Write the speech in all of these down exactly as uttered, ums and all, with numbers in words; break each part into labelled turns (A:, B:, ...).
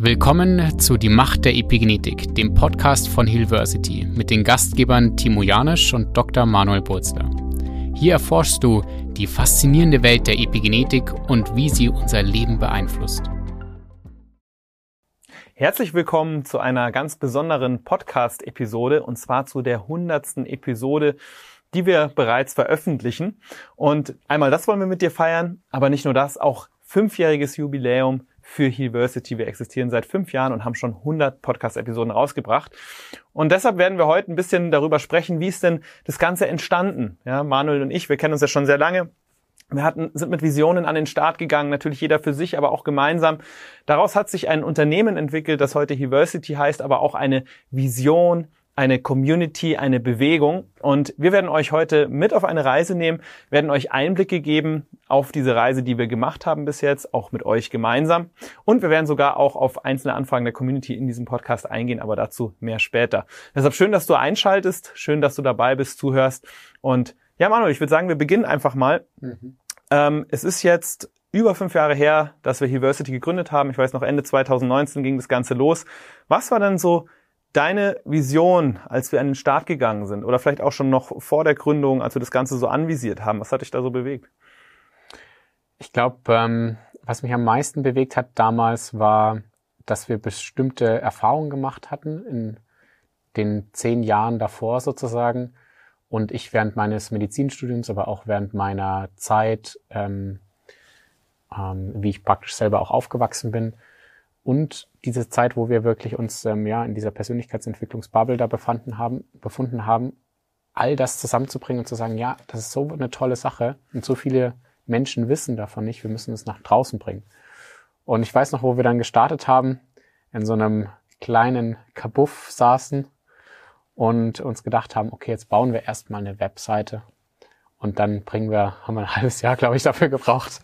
A: Willkommen zu Die Macht der Epigenetik, dem Podcast von Healversity mit den Gastgebern Timo Janisch und Doktor Manuel Burzler. Hier erforschst du die faszinierende Welt der Epigenetik und wie sie unser Leben beeinflusst.
B: Herzlich willkommen zu einer ganz besonderen Podcast-Episode und zwar zu der hundertsten Episode, die wir bereits veröffentlichen. Und einmal das wollen wir mit dir feiern, aber nicht nur das, auch fünfjähriges Jubiläum für Healversity. Wir existieren seit fünf Jahren und haben schon hundert Podcast-Episoden rausgebracht. Und deshalb werden wir heute ein bisschen darüber sprechen, wie ist denn das Ganze entstanden? Ja, Manuel und ich, wir kennen uns ja schon sehr lange. Wir hatten, sind mit Visionen an den Start gegangen, natürlich jeder für sich, aber auch gemeinsam. Daraus hat sich ein Unternehmen entwickelt, das heute Healversity heißt, aber auch eine Vision, eine Community, eine Bewegung. Und wir werden euch heute mit auf eine Reise nehmen, werden euch Einblicke geben auf diese Reise, die wir gemacht haben bis jetzt, auch mit euch gemeinsam. Und wir werden sogar auch auf einzelne Anfragen der Community in diesem Podcast eingehen, aber dazu mehr später. Deshalb schön, dass du einschaltest, schön, dass du dabei bist, zuhörst. Und ja, Manuel, ich würde sagen, wir beginnen einfach mal. Mhm. Ähm, es ist jetzt über fünf Jahre her, dass wir Healversity gegründet haben. Ich weiß noch, Ende zwanzig neunzehn ging das Ganze los. Was war denn so deine Vision, als wir an den Start gegangen sind oder vielleicht auch schon noch vor der Gründung, als wir das Ganze so anvisiert haben? Was hat dich da so bewegt?
A: Ich glaube, ähm, was mich am meisten bewegt hat damals war, dass wir bestimmte Erfahrungen gemacht hatten in den zehn Jahren davor sozusagen und ich während meines Medizinstudiums, aber auch während meiner Zeit, ähm, ähm, wie ich praktisch selber auch aufgewachsen bin, und diese Zeit, wo wir wirklich uns ähm, ja in dieser Persönlichkeitsentwicklungsbubble da befunden haben, befunden haben, all das zusammenzubringen und zu sagen, ja, das ist so eine tolle Sache und so viele Menschen wissen davon nicht, wir müssen es nach draußen bringen. Und ich weiß noch, wo wir dann gestartet haben, in so einem kleinen Kabuff saßen und uns gedacht haben, okay, jetzt bauen wir erstmal eine Webseite und dann bringen wir, haben wir ein halbes Jahr, glaube ich, dafür gebraucht.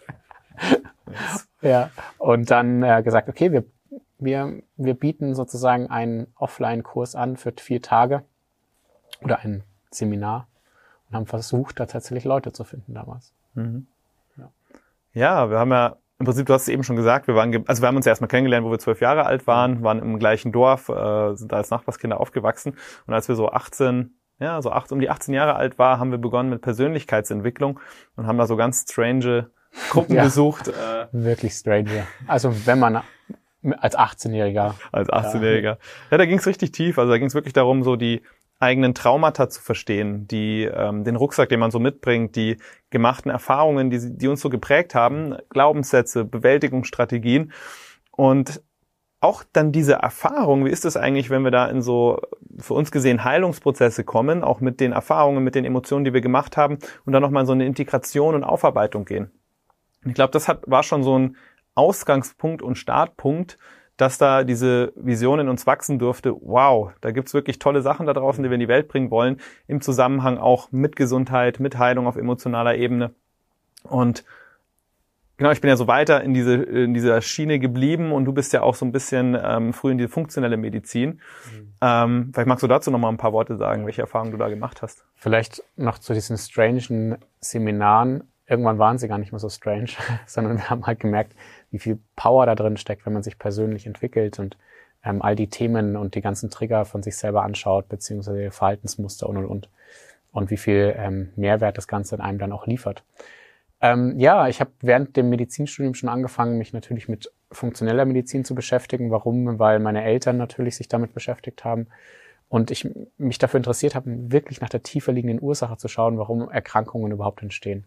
A: Ja, und dann äh, gesagt, okay, wir, wir, wir bieten sozusagen einen Offline-Kurs an für vier Tage oder ein Seminar und haben versucht, da tatsächlich Leute zu finden damals.
B: Mhm. Ja. ja, wir haben ja, im Prinzip, du hast es eben schon gesagt, wir waren, ge- also wir haben uns ja erstmal kennengelernt, wo wir zwölf Jahre alt waren, waren im gleichen Dorf, äh, sind da als Nachbarskinder aufgewachsen und als wir so achtzehn, ja, so acht, um die achtzehn Jahre alt war, haben wir begonnen mit Persönlichkeitsentwicklung und haben da so ganz strange Gruppen ja, besucht. Äh,
A: wirklich strange. Also wenn man als achtzehnjähriger.
B: Als achtzehnjähriger. Ja, ja da ging es richtig tief. Also da ging es wirklich darum, so die eigenen Traumata zu verstehen, die ähm, den Rucksack, den man so mitbringt, die gemachten Erfahrungen, die, die uns so geprägt haben, Glaubenssätze, Bewältigungsstrategien und auch dann diese Erfahrung, wie ist es eigentlich, wenn wir da in so, für uns gesehen, Heilungsprozesse kommen, auch mit den Erfahrungen, mit den Emotionen, die wir gemacht haben und dann nochmal in so eine Integration und Aufarbeitung gehen. Und ich glaube, das hat, war schon so ein Ausgangspunkt und Startpunkt, dass da diese Vision in uns wachsen durfte. Wow, da gibt's wirklich tolle Sachen da draußen, die wir in die Welt bringen wollen, im Zusammenhang auch mit Gesundheit, mit Heilung auf emotionaler Ebene. Und genau, ich bin ja so weiter in diese in dieser Schiene geblieben und du bist ja auch so ein bisschen ähm, früh in die funktionelle Medizin. Mhm. Ähm, vielleicht magst du dazu noch mal ein paar Worte sagen, welche Erfahrungen du da gemacht hast.
A: Vielleicht noch zu diesen strangen Seminaren. Irgendwann waren sie gar nicht mehr so strange, sondern wir haben halt gemerkt, wie viel Power da drin steckt, wenn man sich persönlich entwickelt und ähm, all die Themen und die ganzen Trigger von sich selber anschaut, beziehungsweise Verhaltensmuster und, und, und. Und wie viel ähm, Mehrwert das Ganze in einem dann auch liefert. Ähm, ja, ich habe während dem Medizinstudium schon angefangen, mich natürlich mit funktioneller Medizin zu beschäftigen. Warum? Weil meine Eltern natürlich sich damit beschäftigt haben. Und ich mich dafür interessiert habe, wirklich nach der tiefer liegenden Ursache zu schauen, warum Erkrankungen überhaupt entstehen.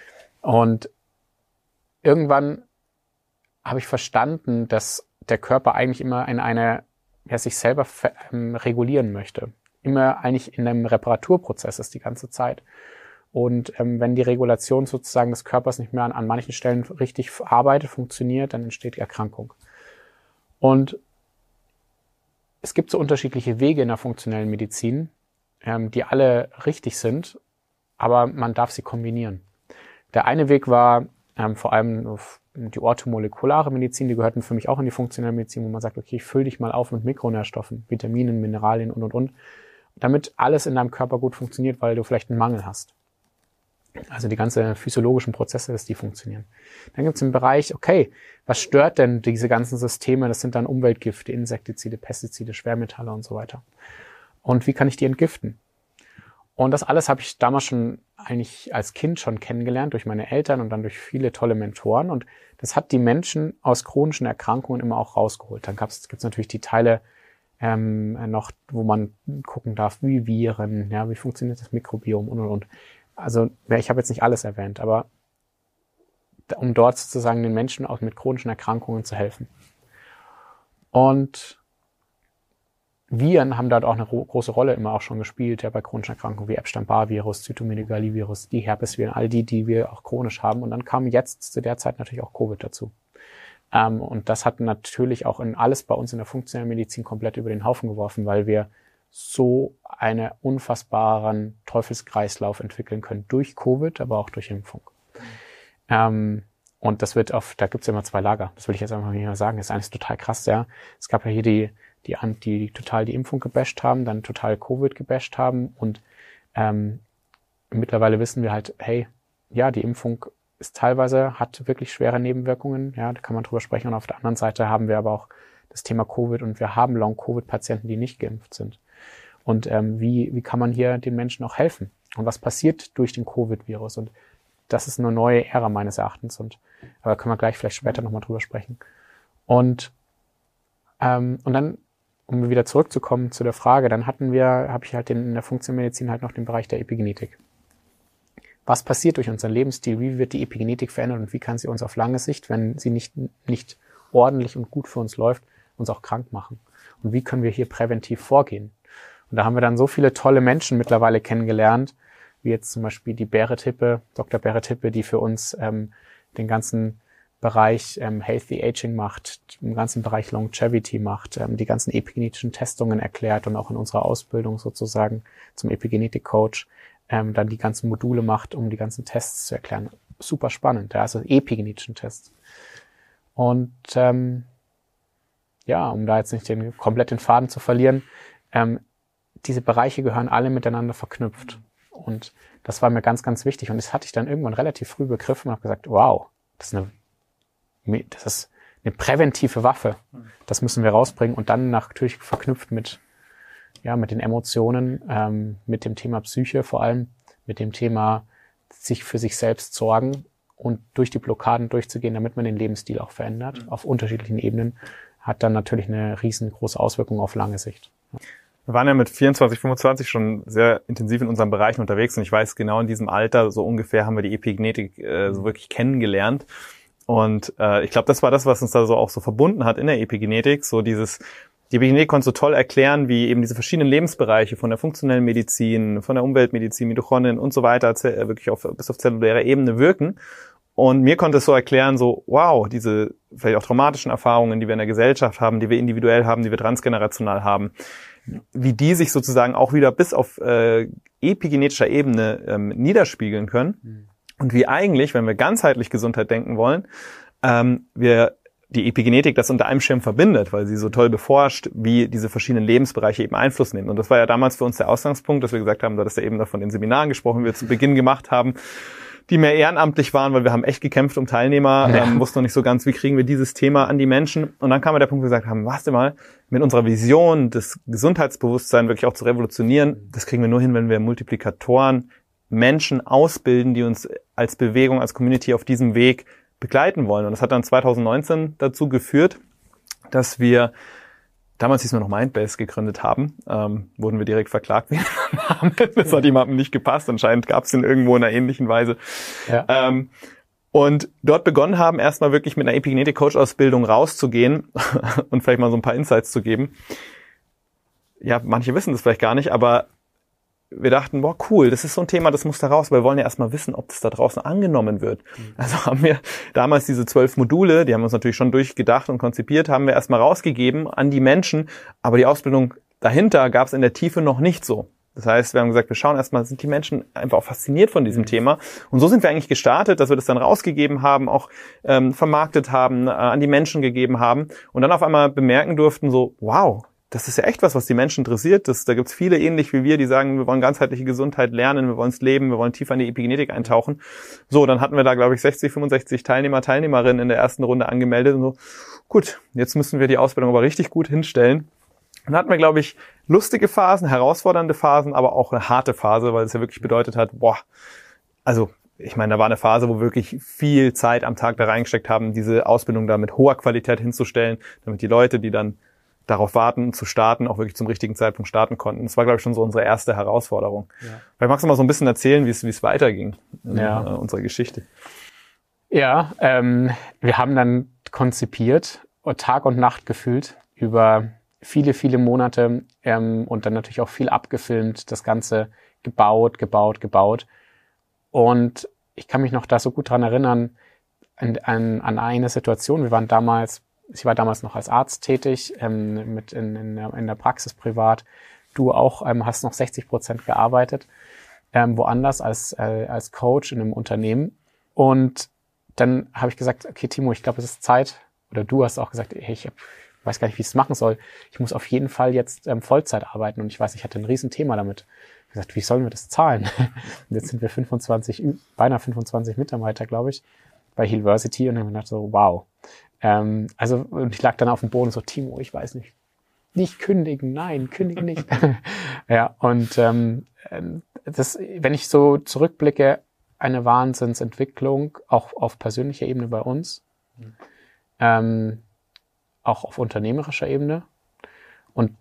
A: Und irgendwann habe ich verstanden, dass der Körper eigentlich immer in eine, ja, sich selber ver- ähm, regulieren möchte. Immer eigentlich in einem Reparaturprozess ist die ganze Zeit. Und ähm, wenn die Regulation sozusagen des Körpers nicht mehr an, an manchen Stellen richtig arbeitet, funktioniert, dann entsteht die Erkrankung. Und es gibt so unterschiedliche Wege in der funktionellen Medizin, ähm, die alle richtig sind, aber man darf sie kombinieren. Der eine Weg war ähm, vor allem die orthomolekulare Medizin, die gehörten für mich auch in die funktionelle Medizin, wo man sagt, okay, ich fülle dich mal auf mit Mikronährstoffen, Vitaminen, Mineralien und, und, und, damit alles in deinem Körper gut funktioniert, weil du vielleicht einen Mangel hast. Also die ganzen physiologischen Prozesse, dass die funktionieren. Dann gibt es den Bereich, okay, was stört denn diese ganzen Systeme? Das sind dann Umweltgifte, Insektizide, Pestizide, Schwermetalle und so weiter. Und wie kann ich die entgiften? Und das alles habe ich damals schon eigentlich als Kind schon kennengelernt, durch meine Eltern und dann durch viele tolle Mentoren. Und das hat die Menschen aus chronischen Erkrankungen immer auch rausgeholt. Dann gibt es natürlich die Teile ähm, noch, wo man gucken darf, wie Viren, ja, wie funktioniert das Mikrobiom und, und, und. Also ich habe jetzt nicht alles erwähnt, aber um dort sozusagen den Menschen auch mit chronischen Erkrankungen zu helfen. Und Viren haben dort auch eine große Rolle immer auch schon gespielt, ja, bei chronischen Erkrankungen wie Epstein-Barr-Virus, Zytomegalivirus, die Herpesviren, all die, die wir auch chronisch haben. Und dann kam jetzt zu der Zeit natürlich auch Covid dazu. Ähm, und das hat natürlich auch in alles bei uns in der funktionellen Medizin komplett über den Haufen geworfen, weil wir so einen unfassbaren Teufelskreislauf entwickeln können durch Covid, aber auch durch Impfung. Mhm. Ähm, und das wird auf, da gibt's ja immer zwei Lager. Das will ich jetzt einfach mal sagen. Das ist eigentlich total krass, ja. Es gab ja hier die, die, die, die total die Impfung gebasht haben, dann total Covid gebasht haben und ähm, mittlerweile wissen wir halt, hey, ja, die Impfung ist teilweise, hat wirklich schwere Nebenwirkungen, ja, da kann man drüber sprechen. Und auf der anderen Seite haben wir aber auch das Thema Covid und wir haben Long-Covid-Patienten, die nicht geimpft sind. Und ähm, wie, wie kann man hier den Menschen auch helfen? Und was passiert durch den Covid-Virus? Und das ist eine neue Ära meines Erachtens. Und aber können wir gleich vielleicht später nochmal drüber sprechen. Und ähm, und dann, um wieder zurückzukommen zu der Frage, dann hatten wir, habe ich halt den, in der Funktionsmedizin halt noch den Bereich der Epigenetik. Was passiert durch unseren Lebensstil? Wie wird die Epigenetik verändert und wie kann sie uns auf lange Sicht, wenn sie nicht nicht ordentlich und gut für uns läuft, uns auch krank machen? Und wie können wir hier präventiv vorgehen? Und da haben wir dann so viele tolle Menschen mittlerweile kennengelernt, wie jetzt zum Beispiel die Berit Hippe, Doktor Berit Hippe, die für uns ähm, den ganzen Bereich ähm, Healthy Aging macht, den ganzen Bereich Longevity macht, ähm, die ganzen epigenetischen Testungen erklärt und auch in unserer Ausbildung sozusagen zum Epigenetik-Coach ähm, dann die ganzen Module macht, um die ganzen Tests zu erklären. Super spannend, ja, also epigenetischen Tests. Und ähm, ja, um da jetzt nicht den komplett den Faden zu verlieren, ähm, diese Bereiche gehören alle miteinander verknüpft. Und das war mir ganz, ganz wichtig. Und das hatte ich dann irgendwann relativ früh begriffen und habe gesagt, wow, das ist eine, das ist eine präventive Waffe. Das müssen wir rausbringen. Und dann natürlich verknüpft mit, ja, mit den Emotionen, ähm, mit dem Thema Psyche vor allem, mit dem Thema sich für sich selbst sorgen und durch die Blockaden durchzugehen, damit man den Lebensstil auch verändert, auf unterschiedlichen Ebenen, hat dann natürlich eine riesengroße Auswirkung auf lange Sicht.
B: Wir waren ja mit vierundzwanzig, fünfundzwanzig schon sehr intensiv in unseren Bereichen unterwegs und ich weiß, genau in diesem Alter, so ungefähr, haben wir die Epigenetik äh, so wirklich kennengelernt. Und äh, ich glaube, das war das, was uns da so auch so verbunden hat in der Epigenetik. So dieses, die Epigenetik konnte so toll erklären, wie eben diese verschiedenen Lebensbereiche von der funktionellen Medizin, von der Umweltmedizin, Mitochondrien und so weiter wirklich auf, bis auf zelluläre Ebene wirken. Und mir konnte es so erklären, so, wow, diese vielleicht auch traumatischen Erfahrungen, die wir in der Gesellschaft haben, die wir individuell haben, die wir transgenerational haben, wie die sich sozusagen auch wieder bis auf äh, epigenetischer Ebene ähm, niederspiegeln können. Mhm. Und wie eigentlich, wenn wir ganzheitlich Gesundheit denken wollen, ähm, wir die Epigenetik das unter einem Schirm verbindet, weil sie so toll beforscht, wie diese verschiedenen Lebensbereiche eben Einfluss nehmen. Und das war ja damals für uns der Ausgangspunkt, dass wir gesagt haben, du hattest ja eben von den Seminaren gesprochen, die wir zu Beginn gemacht haben, die mehr ehrenamtlich waren, weil wir haben echt gekämpft um Teilnehmer, ja. ähm, wussten noch nicht so ganz, wie kriegen wir dieses Thema an die Menschen. Und dann kam ja der Punkt, wo wir gesagt haben, warte mal, mit unserer Vision, das Gesundheitsbewusstsein wirklich auch zu revolutionieren, das kriegen wir nur hin, wenn wir Multiplikatoren, Menschen ausbilden, die uns als Bewegung, als Community auf diesem Weg begleiten wollen. Und das hat dann zwanzig neunzehn dazu geführt, dass wir, damals hieß wir noch Mindbase, gegründet haben. Ähm, wurden wir direkt verklagt wegen dem Namen. Das hat jemandem nicht gepasst. Anscheinend gab es den irgendwo in einer ähnlichen Weise. Ja. Ähm, und dort begonnen haben, erstmal wirklich mit einer Epigenetik-Coach-Ausbildung rauszugehen und vielleicht mal so ein paar Insights zu geben. Ja, manche wissen das vielleicht gar nicht, aber wir dachten, boah, cool, das ist so ein Thema, das muss da raus, weil wir wollen ja erstmal wissen, ob das da draußen angenommen wird. Mhm. Also haben wir damals diese zwölf Module, die haben wir uns natürlich schon durchgedacht und konzipiert, haben wir erstmal rausgegeben an die Menschen, aber die Ausbildung dahinter gab es in der Tiefe noch nicht so. Das heißt, wir haben gesagt, wir schauen erstmal, sind die Menschen einfach auch fasziniert von diesem mhm. Thema. Und so sind wir eigentlich gestartet, dass wir das dann rausgegeben haben, auch ähm, vermarktet haben, äh, an die Menschen gegeben haben und dann auf einmal bemerken durften, so, wow, das ist ja echt was, was die Menschen interessiert. Das, da gibt's viele ähnlich wie wir, die sagen, wir wollen ganzheitliche Gesundheit lernen, wir wollen es leben, wir wollen tiefer in die Epigenetik eintauchen. So, dann hatten wir da, glaube ich, sechzig, fünfundsechzig Teilnehmer, Teilnehmerinnen in der ersten Runde angemeldet. Und so, gut, jetzt müssen wir die Ausbildung aber richtig gut hinstellen. Dann hatten wir, glaube ich, lustige Phasen, herausfordernde Phasen, aber auch eine harte Phase, weil es ja wirklich bedeutet hat, boah, also ich meine, da war eine Phase, wo wir wirklich viel Zeit am Tag da reingesteckt haben, diese Ausbildung da mit hoher Qualität hinzustellen, damit die Leute, die dann darauf warten, zu starten, auch wirklich zum richtigen Zeitpunkt starten konnten. Das war, glaube ich, schon so unsere erste Herausforderung. Ja. Vielleicht magst du mal so ein bisschen erzählen, wie es, wie es weiterging in ja. äh, unserer Geschichte.
A: Ja, ähm, wir haben dann konzipiert, Tag und Nacht gefühlt, über viele, viele Monate ähm, und dann natürlich auch viel abgefilmt, das Ganze gebaut, gebaut, gebaut. Und ich kann mich noch da so gut dran erinnern, an, an, an eine Situation. Wir waren damals, ich war damals noch als Arzt tätig, ähm, mit in, in, in der Praxis privat. Du auch ähm, hast noch sechzig Prozent gearbeitet, ähm, woanders als, äh, als Coach in einem Unternehmen. Und dann habe ich gesagt, okay, Timo, ich glaube, es ist Zeit. Oder du hast auch gesagt, hey, ich hab, weiß gar nicht, wie ich es machen soll. Ich muss auf jeden Fall jetzt ähm, Vollzeit arbeiten. Und ich weiß, ich hatte ein Riesenthema damit. Ich habe gesagt, wie sollen wir das zahlen? Und jetzt sind wir fünfundzwanzig, beinahe fünfundzwanzig Mitarbeiter, glaube ich, bei Healversity. Und dann habe ich gedacht so, wow. Ähm, also, und ich lag dann auf dem Boden so, Timo, ich weiß nicht. Nicht kündigen, nein, kündigen nicht. Ja, und ähm, das, wenn ich so zurückblicke, eine Wahnsinnsentwicklung, auch auf persönlicher Ebene bei uns, mhm. ähm, auch auf unternehmerischer Ebene. Und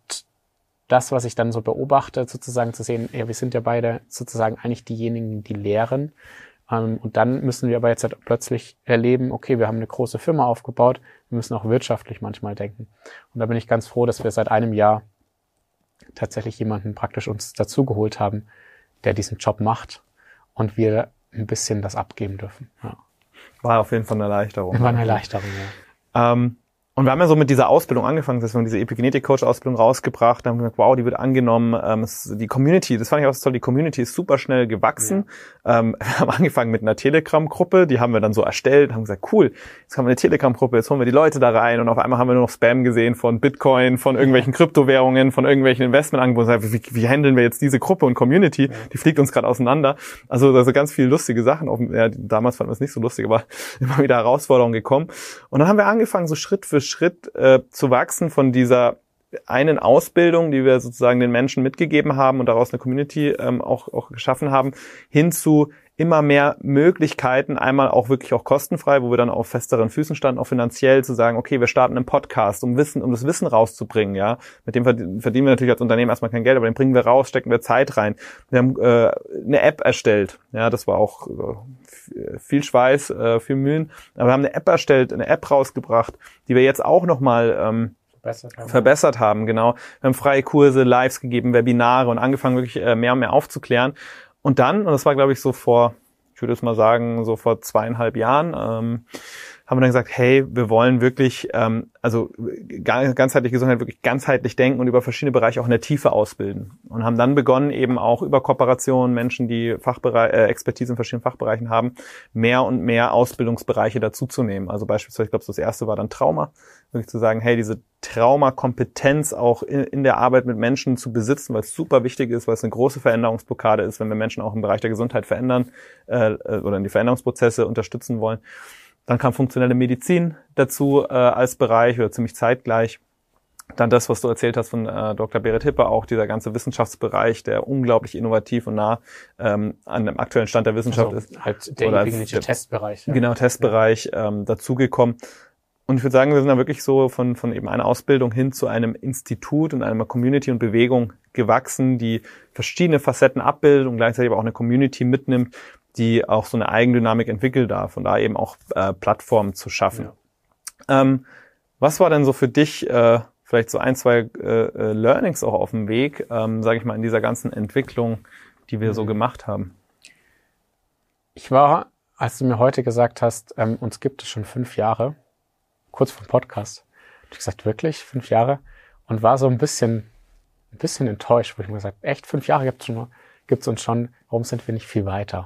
A: das, was ich dann so beobachte, sozusagen zu sehen, ja, wir sind ja beide sozusagen eigentlich diejenigen, die lehren. Ähm, und dann müssen wir aber jetzt halt plötzlich erleben, okay, wir haben eine große Firma aufgebaut, wir müssen auch wirtschaftlich manchmal denken. Und da bin ich ganz froh, dass wir seit einem Jahr tatsächlich jemanden praktisch uns dazugeholt haben, der diesen Job macht und wir ein bisschen das abgeben dürfen. Ja.
B: War auf jeden Fall eine Erleichterung.
A: War eine Erleichterung, ja.
B: Ähm, und wir haben ja so mit dieser Ausbildung angefangen, dass wir diese Epigenetik-Coach-Ausbildung rausgebracht haben, gesagt, wow, die wird angenommen. Ähm, es, die Community, das fand ich auch so toll, die Community ist super schnell gewachsen. Ja. Ähm, wir haben angefangen mit einer Telegram-Gruppe, die haben wir dann so erstellt, haben gesagt, cool, jetzt haben wir eine Telegram-Gruppe, jetzt holen wir die Leute da rein und auf einmal haben wir nur noch Spam gesehen von Bitcoin, von irgendwelchen Kryptowährungen, von irgendwelchen Investmentangeboten. Wie, wie handeln wir jetzt diese Gruppe und Community? Ja. Die fliegt uns gerade auseinander. Also da sind ganz viele lustige Sachen. Auf, ja, damals fanden wir es nicht so lustig, aber immer wieder Herausforderungen gekommen. Und dann haben wir angefangen, so Schritt für Schritt äh, zu wachsen von dieser einen Ausbildung, die wir sozusagen den Menschen mitgegeben haben und daraus eine Community ähm, auch, auch geschaffen haben, hin zu immer mehr Möglichkeiten, einmal auch wirklich auch kostenfrei, wo wir dann auf festeren Füßen standen, auch finanziell zu sagen, okay, wir starten einen Podcast, um Wissen, um das Wissen rauszubringen, ja. Mit dem verdienen wir natürlich als Unternehmen erstmal kein Geld, aber den bringen wir raus, stecken wir Zeit rein. Wir haben äh, eine App erstellt, ja, das war auch äh, viel Schweiß, äh, viel Mühen, aber wir haben eine App erstellt, eine App rausgebracht, die wir jetzt auch nochmal ähm, verbessert haben. verbessert haben, genau. Wir haben freie Kurse, Lives gegeben, Webinare und angefangen wirklich äh, mehr und mehr aufzuklären. Und dann, und das war, glaube ich, so vor, ich würde jetzt mal sagen, so vor zweieinhalb Jahren, ähm, haben wir dann gesagt, hey, wir wollen wirklich, ähm, also ganzheitliche Gesundheit wirklich ganzheitlich denken und über verschiedene Bereiche auch in der Tiefe ausbilden. Und haben dann begonnen, eben auch über Kooperationen, Menschen, die Fachbereich, äh, Expertise in verschiedenen Fachbereichen haben, mehr und mehr Ausbildungsbereiche dazuzunehmen. Also beispielsweise, ich glaube, so das erste war dann Trauma, wirklich zu sagen, hey, diese Traumakompetenz auch in, in der Arbeit mit Menschen zu besitzen, weil es super wichtig ist, weil es eine große Veränderungsblockade ist, wenn wir Menschen auch im Bereich der Gesundheit verändern äh, oder in die Veränderungsprozesse unterstützen wollen. Dann kam funktionelle Medizin dazu äh, als Bereich oder ziemlich zeitgleich. Dann das, was du erzählt hast von äh, Doktor Berit Hippe, auch dieser ganze Wissenschaftsbereich, der unglaublich innovativ und nah ähm, an dem aktuellen Stand der Wissenschaft
A: also
B: ist.
A: Halt der epigenetische Testbereich.
B: Ja. Genau, Testbereich ja. ähm, dazugekommen. Und ich würde sagen, wir sind da wirklich so von von eben einer Ausbildung hin zu einem Institut und einer Community und Bewegung gewachsen, die verschiedene Facetten abbildet und gleichzeitig aber auch eine Community mitnimmt, die auch so eine Eigendynamik entwickeln darf und da eben auch äh, Plattformen zu schaffen. Ja. Ähm, was war denn so für dich äh, vielleicht so ein, zwei äh, Learnings auch auf dem Weg, ähm, sage ich mal, in dieser ganzen Entwicklung, die wir mhm. so gemacht haben?
A: Ich war, als du mir heute gesagt hast, ähm, uns gibt es schon fünf Jahre, kurz vor dem Podcast, habe ich gesagt, wirklich, fünf Jahre? Und war so ein bisschen, ein bisschen enttäuscht, wo ich mir gesagt habe, echt, fünf Jahre gibt's schon, gibt's uns schon, warum sind wir nicht viel weiter?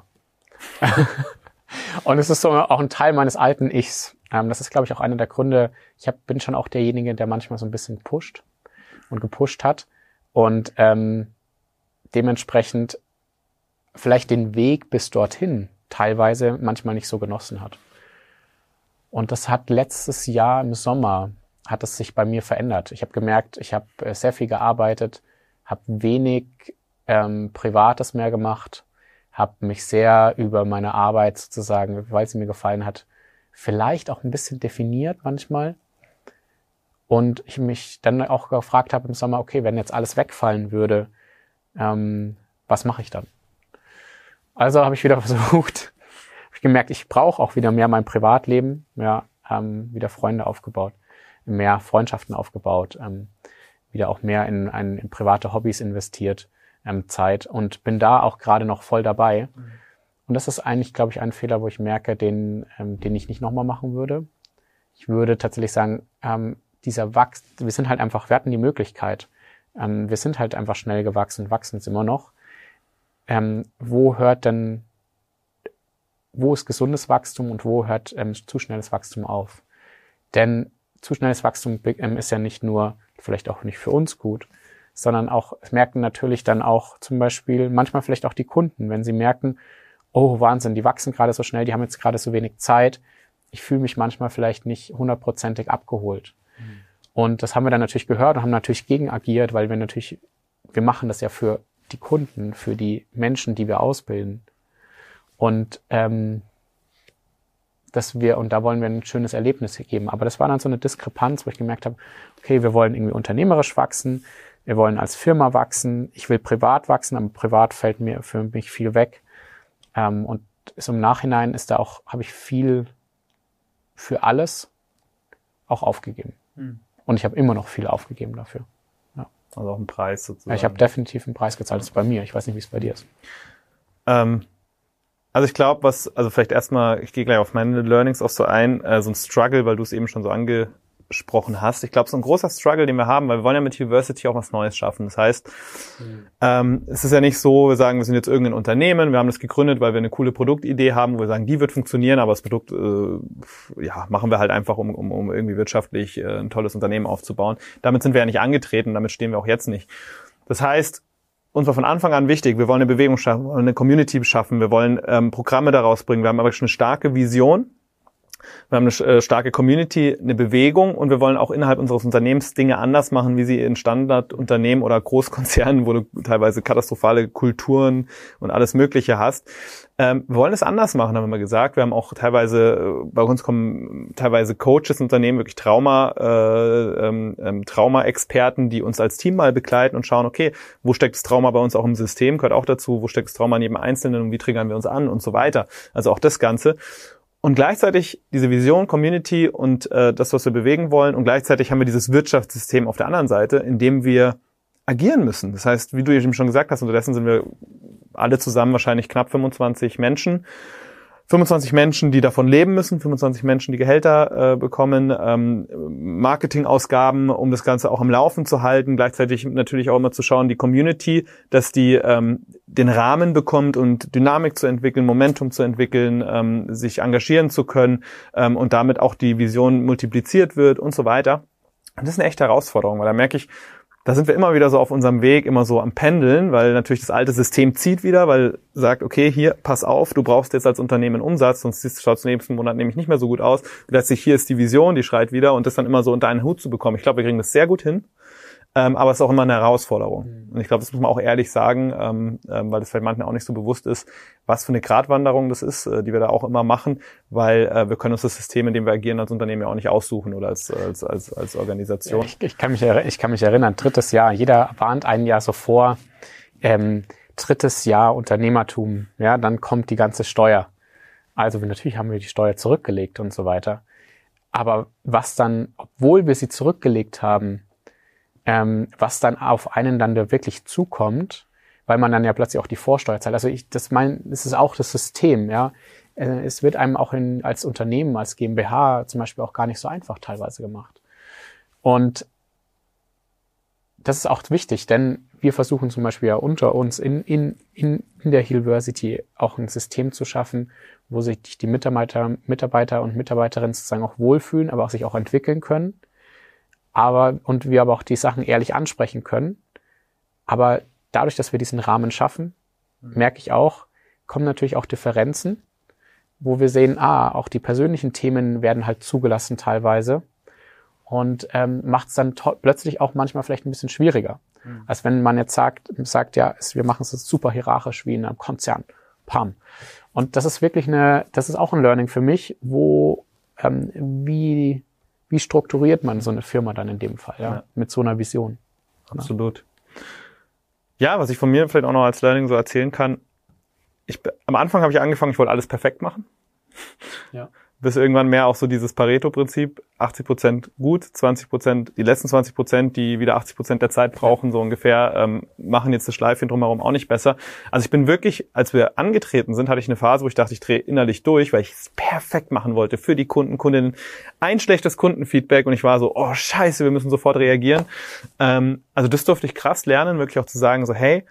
A: Und es ist so auch ein Teil meines alten Ichs. Ähm, das ist, glaube ich, auch einer der Gründe. Ich hab, bin schon auch derjenige, der manchmal so ein bisschen pusht und gepusht hat und ähm, dementsprechend vielleicht den Weg bis dorthin teilweise manchmal nicht so genossen hat. Und das hat letztes Jahr im Sommer, hat es sich bei mir verändert. Ich habe gemerkt, ich habe sehr viel gearbeitet, habe wenig ähm, Privates mehr gemacht, habe mich sehr über meine Arbeit sozusagen, weil sie mir gefallen hat, vielleicht auch ein bisschen definiert manchmal. Und ich mich dann auch gefragt habe im Sommer, okay, wenn jetzt alles wegfallen würde, ähm, was mache ich dann? Also habe ich wieder versucht, habe ich gemerkt, ich brauche auch wieder mehr mein Privatleben, ja, ähm, wieder Freunde aufgebaut, mehr Freundschaften aufgebaut, ähm, wieder auch mehr in, in, in private Hobbys investiert, ähm, Zeit und bin da auch gerade noch voll dabei. Mhm. Und das ist eigentlich, glaube ich, ein Fehler, wo ich merke, den, ähm, den ich nicht nochmal machen würde. Ich würde tatsächlich sagen, ähm, dieser Wachs, wir sind halt einfach, wir hatten die Möglichkeit, ähm, wir sind halt einfach schnell gewachsen, wachsen es immer noch. Ähm, wo hört denn, wo ist gesundes Wachstum und wo hört ähm, zu schnelles Wachstum auf? Denn zu schnelles Wachstum ähm, ist ja nicht nur, vielleicht auch nicht für uns gut, sondern auch, es merken natürlich dann auch zum Beispiel, manchmal vielleicht auch die Kunden, wenn sie merken, oh Wahnsinn, die wachsen gerade so schnell, die haben jetzt gerade so wenig Zeit, ich fühle mich manchmal vielleicht nicht hundertprozentig abgeholt. Mhm. Und das haben wir dann natürlich gehört und haben natürlich gegen agiert, weil wir natürlich, wir machen das ja für die Kunden, für die Menschen, die wir ausbilden. Und ähm, dass wir, und da wollen wir ein schönes Erlebnis geben. Aber das war dann so eine Diskrepanz, wo ich gemerkt habe, okay, wir wollen irgendwie unternehmerisch wachsen, wir wollen als Firma wachsen, ich will privat wachsen, aber privat fällt mir für mich viel weg. Ähm, und so im Nachhinein ist da auch, habe ich viel für alles auch aufgegeben. Hm. Und ich habe immer noch viel aufgegeben dafür.
B: Also auch einen Preis sozusagen.
A: Ja, ich habe definitiv einen Preis gezahlt, das ist bei mir. Ich weiß nicht, wie es bei dir ist.
B: Ähm, also ich glaube, was, also vielleicht erstmal, ich gehe gleich auf meine Learnings auch so ein, äh, so ein Struggle, weil du es eben schon so angesprochen hast. Ich glaube, so ein großer Struggle, den wir haben, weil wir wollen ja mit Uversity auch was Neues schaffen. Das heißt, mhm. ähm, es ist ja nicht so, wir sagen, wir sind jetzt irgendein Unternehmen, wir haben das gegründet, weil wir eine coole Produktidee haben, wo wir sagen, die wird funktionieren, aber das Produkt äh, ja machen wir halt einfach, um, um, um irgendwie wirtschaftlich äh, ein tolles Unternehmen aufzubauen. Damit sind wir ja nicht angetreten, damit stehen wir auch jetzt nicht. Das heißt, uns war von Anfang an wichtig, wir wollen eine Bewegung schaffen, eine Community schaffen, wir wollen ähm, Programme daraus bringen, wir haben aber schon eine starke Vision, wir haben eine äh, starke Community, eine Bewegung und wir wollen auch innerhalb unseres Unternehmens Dinge anders machen, wie sie in Standardunternehmen oder Großkonzernen, wo du teilweise katastrophale Kulturen und alles Mögliche hast. Ähm, wir wollen es anders machen, haben wir gesagt. Wir haben auch teilweise, bei uns kommen teilweise Coaches, Unternehmen, wirklich Trauma, äh, ähm, Trauma-Experten, die uns als Team mal begleiten und schauen, okay, wo steckt das Trauma bei uns auch im System, gehört auch dazu, wo steckt das Trauma an jedem Einzelnen und wie triggern wir uns an und so weiter. Also auch das Ganze. Und gleichzeitig diese Vision, Community und äh, das, was wir bewegen wollen. Und gleichzeitig haben wir dieses Wirtschaftssystem auf der anderen Seite, in dem wir agieren müssen. Das heißt, wie du eben schon gesagt hast, unterdessen sind wir alle zusammen wahrscheinlich knapp fünfundzwanzig Menschen. fünfundzwanzig Menschen, die davon leben müssen, fünfundzwanzig Menschen, die Gehälter äh, bekommen, ähm, Marketingausgaben, um das Ganze auch am Laufen zu halten, gleichzeitig natürlich auch immer zu schauen, die Community, dass die ähm, den Rahmen bekommt und Dynamik zu entwickeln, Momentum zu entwickeln, ähm, sich engagieren zu können ähm, und damit auch die Vision multipliziert wird und so weiter. Und das ist eine echte Herausforderung, weil da merke ich, da sind wir immer wieder so auf unserem Weg, immer so am Pendeln, weil natürlich das alte System zieht wieder, weil sagt, okay, hier, pass auf, du brauchst jetzt als Unternehmen Umsatz, sonst schaut es im nächsten Monat nämlich nicht mehr so gut aus. Letztlich hier ist die Vision, die schreit wieder und das dann immer so unter einen Hut zu bekommen. Ich glaube, wir kriegen das sehr gut hin, ähm, aber es ist auch immer eine Herausforderung. Mhm. Und ich glaube, das muss man auch ehrlich sagen, ähm, ähm, weil das vielleicht manchen auch nicht so bewusst ist, was für eine Gratwanderung das ist, äh, die wir da auch immer machen, weil äh, wir können uns das System, in dem wir agieren als Unternehmen ja auch nicht aussuchen oder als als als, als Organisation.
A: Ja, ich, ich, kann mich, ich kann mich erinnern, drittes Jahr, jeder warnt ein Jahr so vor, ähm, drittes Jahr Unternehmertum, ja, dann kommt die ganze Steuer. Also wir, natürlich haben wir die Steuer zurückgelegt und so weiter. Aber was dann, obwohl wir sie zurückgelegt haben, ähm, was dann auf einen dann da wirklich zukommt, weil man dann ja plötzlich auch die Vorsteuer zahlt. Also ich, das mein, das ist auch das System, ja. Es wird einem auch in, als Unternehmen, als GmbH zum Beispiel auch gar nicht so einfach teilweise gemacht. Und das ist auch wichtig, denn wir versuchen zum Beispiel ja unter uns in, in, in, in der Healversity auch ein System zu schaffen, wo sich die Mitarbeiter, Mitarbeiter und Mitarbeiterinnen sozusagen auch wohlfühlen, aber auch sich auch entwickeln können. aber und wir aber auch die Sachen ehrlich ansprechen können. Aber dadurch, dass wir diesen Rahmen schaffen, mhm. merke ich auch, kommen natürlich auch Differenzen, wo wir sehen, ah, auch die persönlichen Themen werden halt zugelassen teilweise und ähm, macht es dann to- plötzlich auch manchmal vielleicht ein bisschen schwieriger. Mhm. Als wenn man jetzt sagt, sagt ja, es, wir machen es jetzt super hierarchisch wie in einem Konzern. Pam. Und das ist wirklich eine, das ist auch ein Learning für mich, wo ähm, wie wie strukturiert man so eine Firma dann in dem Fall, ja, ja. mit so einer Vision.
B: Absolut. Ja, was ich von mir vielleicht auch noch als Learning so erzählen kann, ich, am Anfang habe ich angefangen, ich wollte alles perfekt machen. Ja. Bis irgendwann mehr auch so dieses Pareto-Prinzip, achtzig Prozent gut, zwanzig Prozent, die letzten zwanzig Prozent, die wieder achtzig Prozent der Zeit brauchen, so ungefähr, ähm, machen jetzt das Schleifchen drumherum auch nicht besser. Also ich bin wirklich, als wir angetreten sind, hatte ich eine Phase, wo ich dachte, ich drehe innerlich durch, weil ich es perfekt machen wollte für die Kunden, Kundinnen. Ein schlechtes Kundenfeedback und ich war so, oh scheiße, wir müssen sofort reagieren. Ähm, also das durfte ich krass lernen, wirklich auch zu sagen, so hey,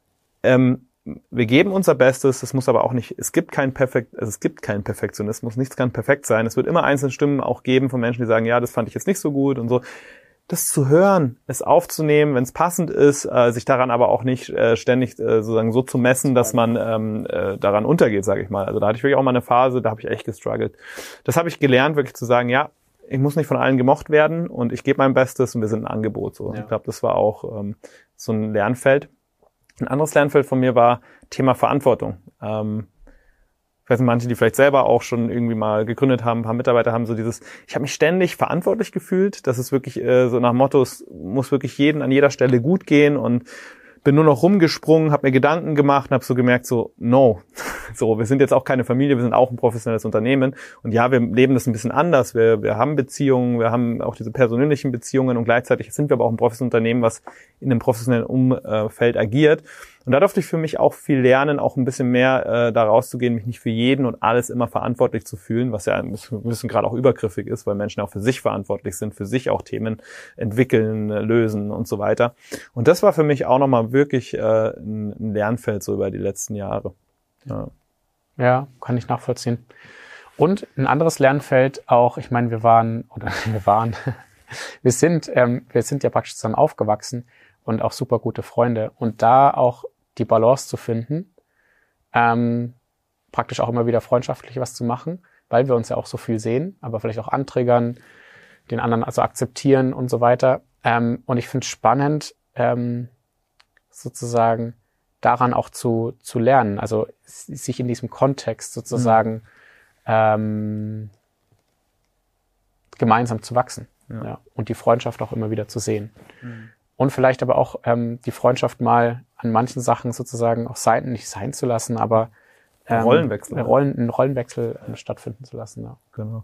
B: ähm, wir geben unser Bestes, es muss aber auch nicht, es gibt keinen Perfekt, also es gibt keinen Perfektionismus, nichts kann perfekt sein. Es wird immer einzelne Stimmen auch geben von Menschen, die sagen, ja, das fand ich jetzt nicht so gut und so. Das zu hören, es aufzunehmen, wenn es passend ist, äh, sich daran aber auch nicht äh, ständig äh, sozusagen so zu messen, dass man ähm, äh, daran untergeht, sage ich mal. Also da hatte ich wirklich auch mal eine Phase, da habe ich echt gestruggelt. Das habe ich gelernt, wirklich zu sagen, ja, ich muss nicht von allen gemocht werden und ich gebe mein Bestes und wir sind ein Angebot. So. Ja. Ich glaube, das war auch ähm, so ein Lernfeld. Ein anderes Lernfeld von mir war Thema Verantwortung. Ähm, ich weiß nicht, manche, die vielleicht selber auch schon irgendwie mal gegründet haben, ein paar Mitarbeiter haben so dieses, ich habe mich ständig verantwortlich gefühlt, dass es wirklich äh, so nach Motto, es muss wirklich jeden an jeder Stelle gut gehen und bin nur noch rumgesprungen, habe mir Gedanken gemacht und habe so gemerkt, so, no, so, wir sind jetzt auch keine Familie, wir sind auch ein professionelles Unternehmen und ja, wir leben das ein bisschen anders, wir wir haben Beziehungen, wir haben auch diese persönlichen Beziehungen und gleichzeitig sind wir aber auch ein professionelles Unternehmen, was in einem professionellen Umfeld agiert. Und da durfte ich für mich auch viel lernen, auch ein bisschen mehr äh, da rauszugehen, mich nicht für jeden und alles immer verantwortlich zu fühlen, was ja ein bisschen, ein bisschen gerade auch übergriffig ist, weil Menschen auch für sich verantwortlich sind, für sich auch Themen entwickeln, lösen und so weiter. Und das war für mich auch nochmal wirklich äh, ein, ein Lernfeld so über die letzten Jahre. Ja.
A: Ja, kann ich nachvollziehen. Und ein anderes Lernfeld auch, ich meine, wir waren, oder wir waren, wir sind, ähm, wir sind ja praktisch zusammen aufgewachsen und auch super gute Freunde. Und da auch die Balance zu finden, ähm, praktisch auch immer wieder freundschaftlich was zu machen, weil wir uns ja auch so viel sehen, aber vielleicht auch antriggern, den anderen also akzeptieren und so weiter. Ähm, und ich finde es spannend, ähm, sozusagen daran auch zu zu lernen, also sich in diesem Kontext sozusagen mhm. ähm, gemeinsam zu wachsen, ja. Ja, und die Freundschaft auch immer wieder zu sehen. Mhm. Und vielleicht aber auch ähm, die Freundschaft mal an manchen Sachen sozusagen auch sein, nicht sein zu lassen, aber ähm,
B: Rollenwechsel.
A: Rollen, einen Rollenwechsel äh, stattfinden zu lassen. Ja.
B: Genau.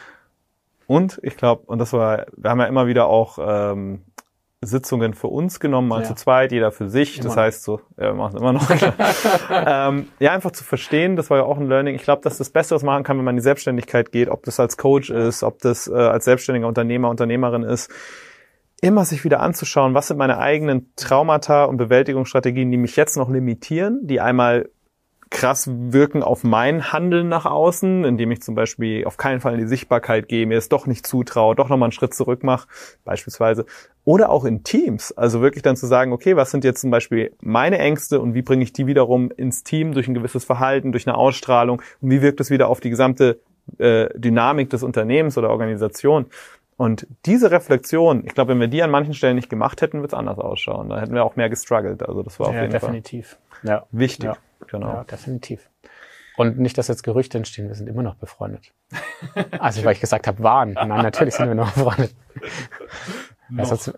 B: Und ich glaube, und das war, wir haben ja immer wieder auch ähm, Sitzungen für uns genommen, mal ja. zu zweit, jeder für sich. Immer. Das heißt so, ja, wir machen es immer noch. ähm, ja, einfach zu verstehen, das war ja auch ein Learning. Ich glaube, dass das Beste, was man machen kann, wenn man in die Selbstständigkeit geht, ob das als Coach ist, ob das äh, als selbstständiger Unternehmer, Unternehmerin ist, immer sich wieder anzuschauen, was sind meine eigenen Traumata und Bewältigungsstrategien, die mich jetzt noch limitieren, die einmal krass wirken auf mein Handeln nach außen, indem ich zum Beispiel auf keinen Fall in die Sichtbarkeit gehe, mir es doch nicht zutraue, doch nochmal einen Schritt zurück mache, beispielsweise. Oder auch in Teams, also wirklich dann zu sagen, okay, was sind jetzt zum Beispiel meine Ängste und wie bringe ich die wiederum ins Team durch ein gewisses Verhalten, durch eine Ausstrahlung und wie wirkt es wieder auf die gesamte äh, Dynamik des Unternehmens oder Organisation. Und diese Reflexion, ich glaube, wenn wir die an manchen Stellen nicht gemacht hätten, wird es anders ausschauen. Da hätten wir auch mehr gestruggelt. Also das war auf
A: ja,
B: jeden
A: definitiv.
B: Fall
A: ja.
B: wichtig.
A: Ja.
B: Genau.
A: Ja, definitiv. Und nicht, dass jetzt Gerüchte entstehen, wir sind immer noch befreundet. Also, weil ich gesagt habe, waren. Nein, natürlich sind wir noch befreundet.
B: Noch.
A: Also,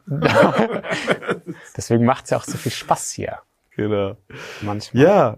A: deswegen macht es ja auch so viel Spaß hier.
B: Genau.
A: Manchmal.
B: Ja.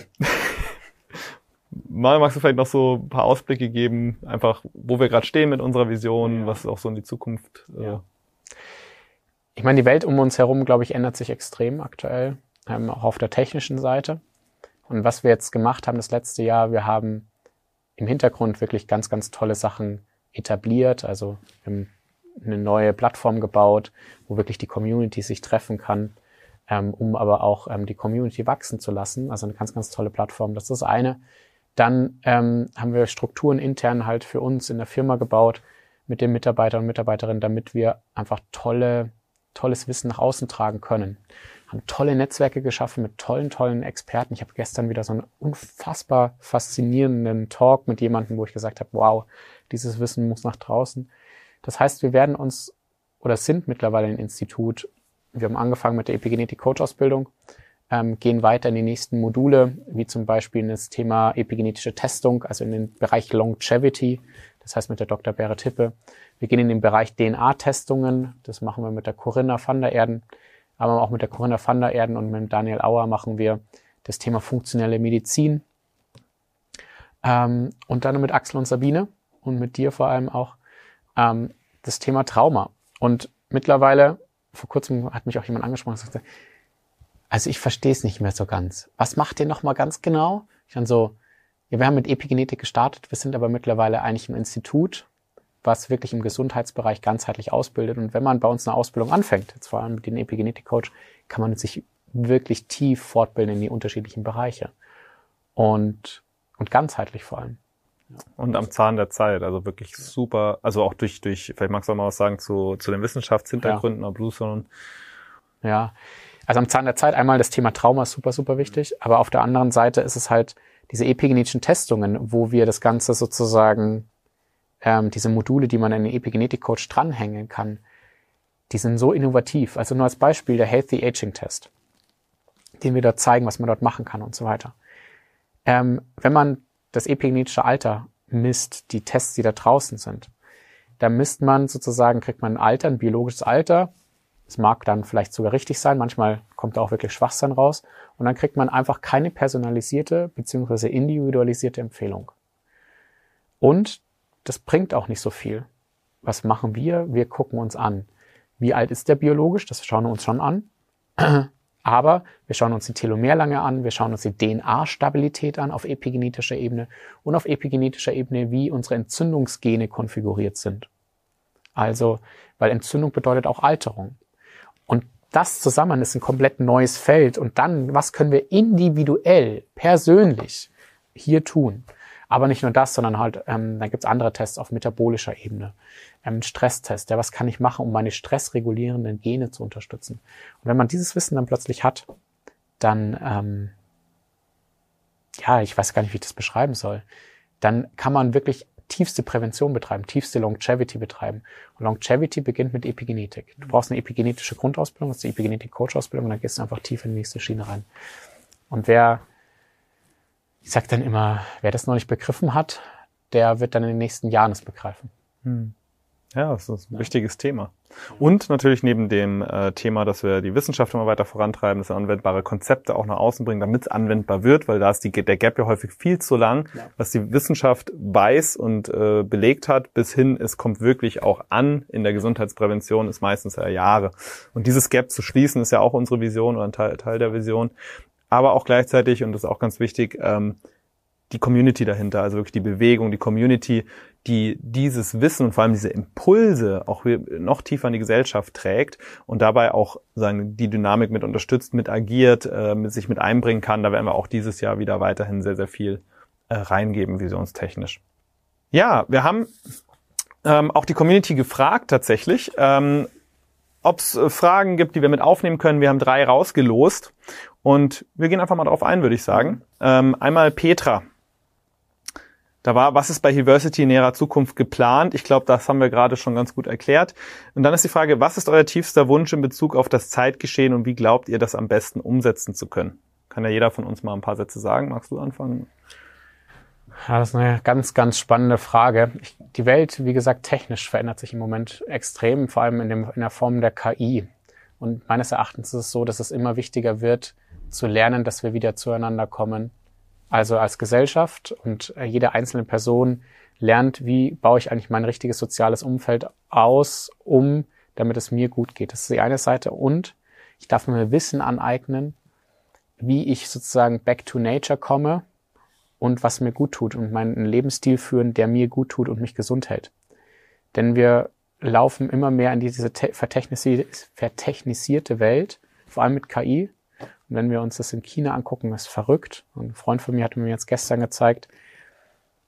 B: Mal magst du vielleicht noch so ein paar Ausblicke geben, einfach wo wir gerade stehen mit unserer Vision, ja. was auch so in die Zukunft. Äh
A: ja. Ich meine, die Welt um uns herum, glaube ich, ändert sich extrem aktuell, ähm, auch auf der technischen Seite. Und was wir jetzt gemacht haben das letzte Jahr, wir haben im Hintergrund wirklich ganz, ganz tolle Sachen etabliert. Also wir haben eine neue Plattform gebaut, wo wirklich die Community sich treffen kann, ähm, um aber auch ähm, die Community wachsen zu lassen. Also eine ganz, ganz tolle Plattform. Das ist das eine. Dann ähm, haben wir Strukturen intern halt für uns in der Firma gebaut, mit den Mitarbeitern und Mitarbeiterinnen, damit wir einfach tolle, tolles Wissen nach außen tragen können. Haben tolle Netzwerke geschaffen mit tollen, tollen Experten. Ich habe gestern wieder so einen unfassbar faszinierenden Talk mit jemandem, wo ich gesagt habe, wow, dieses Wissen muss nach draußen. Das heißt, wir werden uns oder sind mittlerweile ein Institut. Wir haben angefangen mit der Epigenetik-Coach-Ausbildung, ähm, gehen weiter in die nächsten Module, wie zum Beispiel in das Thema epigenetische Testung, also in den Bereich Longevity, das heißt mit der Doktor Berit Hippe. Wir gehen in den Bereich D N A-Testungen, das machen wir mit der Corinna van der Erden, aber auch mit der Corinna van der Erden und mit dem Daniel Auer machen wir das Thema funktionelle Medizin. Ähm, und dann mit Axel und Sabine und mit dir vor allem auch ähm, das Thema Trauma. Und mittlerweile, vor kurzem hat mich auch jemand angesprochen und sagte, also ich verstehe es nicht mehr so ganz. Was macht ihr nochmal ganz genau? Ich dann so, ja, wir haben mit Epigenetik gestartet, wir sind aber mittlerweile eigentlich ein Institut, was wirklich im Gesundheitsbereich ganzheitlich ausbildet. Und wenn man bei uns eine Ausbildung anfängt, jetzt vor allem mit dem Epigenetik-Coach, kann man sich wirklich tief fortbilden in die unterschiedlichen Bereiche. Und, und ganzheitlich vor allem.
B: Und am Zahn der Zeit, also wirklich super, also auch durch, durch, vielleicht magst du auch mal was sagen zu, zu den Wissenschaftshintergründen,
A: ja.
B: Blue
A: Ja, also am Zahn der Zeit einmal das Thema Trauma ist super, super wichtig, aber auf der anderen Seite ist es halt diese epigenetischen Testungen, wo wir das Ganze sozusagen, ähm, diese Module, die man in den Epigenetik-Coach dranhängen kann, die sind so innovativ. Also nur als Beispiel der Healthy Aging Test, den wir dort zeigen, was man dort machen kann und so weiter. Ähm, wenn man das epigenetische Alter misst, die Tests, die da draußen sind, da misst man sozusagen, kriegt man ein Alter, ein biologisches Alter. Es mag dann vielleicht sogar richtig sein, manchmal kommt da auch wirklich Schwachsinn raus. Und dann kriegt man einfach keine personalisierte bzw. individualisierte Empfehlung. Und das bringt auch nicht so viel. Was machen wir? Wir gucken uns an. Wie alt ist der biologisch? Das schauen wir uns schon an. Aber wir schauen uns die Telomerlänge an, wir schauen uns die D N A-Stabilität an auf epigenetischer Ebene und auf epigenetischer Ebene, wie unsere Entzündungsgene konfiguriert sind. Also, weil Entzündung bedeutet auch Alterung. Und das zusammen ist ein komplett neues Feld. Und dann, was können wir individuell, persönlich hier tun? Aber nicht nur das, sondern halt, ähm, dann gibt's andere Tests auf metabolischer Ebene. Ähm, Stresstest, ja, was kann ich machen, um meine stressregulierenden Gene zu unterstützen? Und wenn man dieses Wissen dann plötzlich hat, dann, ähm, ja, ich weiß gar nicht, wie ich das beschreiben soll, dann kann man wirklich tiefste Prävention betreiben, tiefste Longevity betreiben. Und Longevity beginnt mit Epigenetik. Du brauchst eine epigenetische Grundausbildung, das ist die Epigenetik-Coach-Ausbildung, und dann gehst du einfach tief in die nächste Schiene rein. Und wer Ich sag dann immer, wer das noch nicht begriffen hat, der wird dann in den nächsten Jahren es begreifen.
B: Hm. Ja, das ist ein ja. wichtiges Thema. Und natürlich neben dem äh, Thema, dass wir die Wissenschaft immer weiter vorantreiben, dass wir anwendbare Konzepte auch nach außen bringen, damit es anwendbar wird, weil da ist die, der Gap ja häufig viel zu lang, ja. was die Wissenschaft weiß und äh, belegt hat, bis hin, es kommt wirklich auch an in der Gesundheitsprävention, ist meistens ja Jahre. Und dieses Gap zu schließen, ist ja auch unsere Vision oder ein Teil, Teil der Vision. Aber auch gleichzeitig, und das ist auch ganz wichtig, ähm, die Community dahinter, also wirklich die Bewegung, die Community, die dieses Wissen und vor allem diese Impulse auch noch tiefer in die Gesellschaft trägt und dabei auch sagen, die Dynamik mit unterstützt, mit agiert, äh, mit sich mit einbringen kann. Da werden wir auch dieses Jahr wieder weiterhin sehr, sehr viel äh, reingeben, visionstechnisch. Ja, wir haben ähm, auch die Community gefragt tatsächlich, ähm, ob es äh, Fragen gibt, die wir mit aufnehmen können. Wir haben drei rausgelost. Und wir gehen einfach mal drauf ein, würde ich sagen. Ähm, einmal Petra. Da war, was ist bei Heversity in näherer Zukunft geplant? Ich glaube, das haben wir gerade schon ganz gut erklärt. Und dann ist die Frage, was ist euer tiefster Wunsch in Bezug auf das Zeitgeschehen und wie glaubt ihr, das am besten umsetzen zu können? Kann ja jeder von uns mal ein paar Sätze sagen. Magst du anfangen?
A: Ja, das ist eine ganz, ganz spannende Frage. Ich, die Welt, wie gesagt, technisch verändert sich im Moment extrem, vor allem in, dem, in der Form der K I. Und meines Erachtens ist es so, dass es immer wichtiger wird, zu lernen, dass wir wieder zueinander kommen. Also als Gesellschaft und jede einzelne Person lernt, wie baue ich eigentlich mein richtiges soziales Umfeld aus, um, damit es mir gut geht. Das ist die eine Seite. Und ich darf mir Wissen aneignen, wie ich sozusagen back to nature komme und was mir gut tut und meinen Lebensstil führen, der mir gut tut und mich gesund hält. Denn wir laufen immer mehr in diese vertechnisierte Welt, vor allem mit K I. Und wenn wir uns das in China angucken, ist verrückt. Und ein Freund von mir hat mir jetzt gestern gezeigt,